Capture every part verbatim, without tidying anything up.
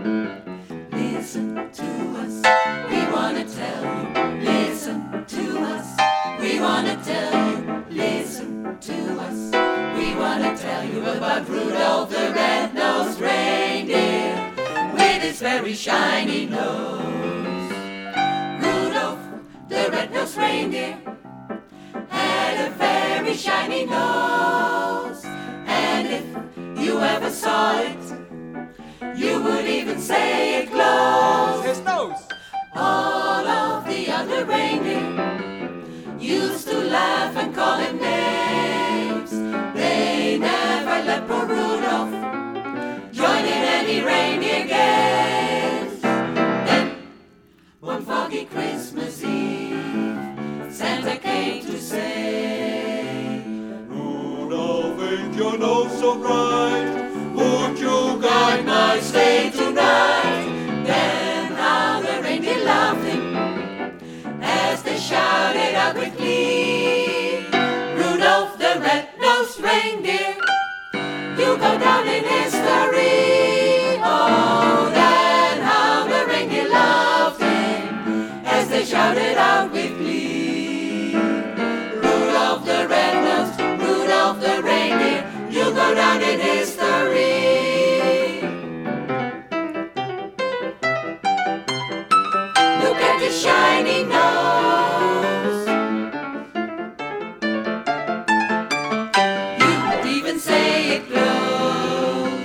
Listen to us, we wanna tell you. Listen to us, we wanna tell you. Listen to us, we wanna tell you about Rudolph the red-nosed reindeer with his very shiny nose. Rudolph the red-nosed reindeer had a very shiny nose, and if you ever saw it, you would even say it glows. His nose! All of the other reindeer used to laugh and call him names. They never let poor Rudolph join in any reindeer games. Then, one foggy Christmas Eve, Santa came to say, Rudolph, ain't your nose so bright? Would you guide my stay tonight? Then how the reindeer loved him as they shouted out with glee, Rudolph the red-nosed reindeer, you go down in history. Oh, then how the reindeer loved him as they shouted out with glee, Rudolph the red-nosed, Rudolph the reindeer, you go down in history. Look at the shiny nose. You'd even say it glows.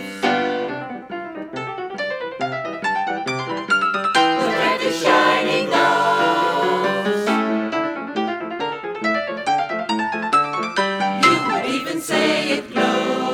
Look at the shiny nose. You would even say it glows.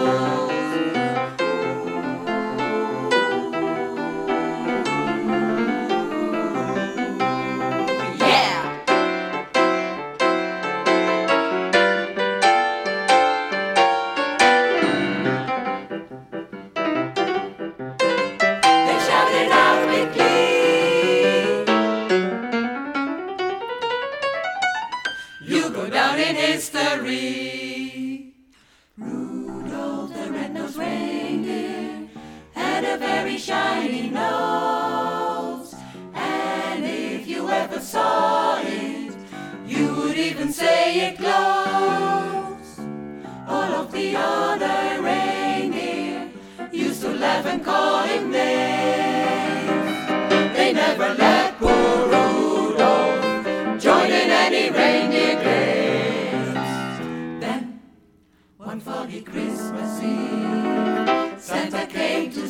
You go down in history. Rudolph the red-nosed reindeer had a very shiny nose, and if you ever saw it, you would even say it glows. All of the other reindeer used to laugh and call him names. They never let poor Rudolph join in any reindeer games. Then, one foggy Christmas Eve, Santa came to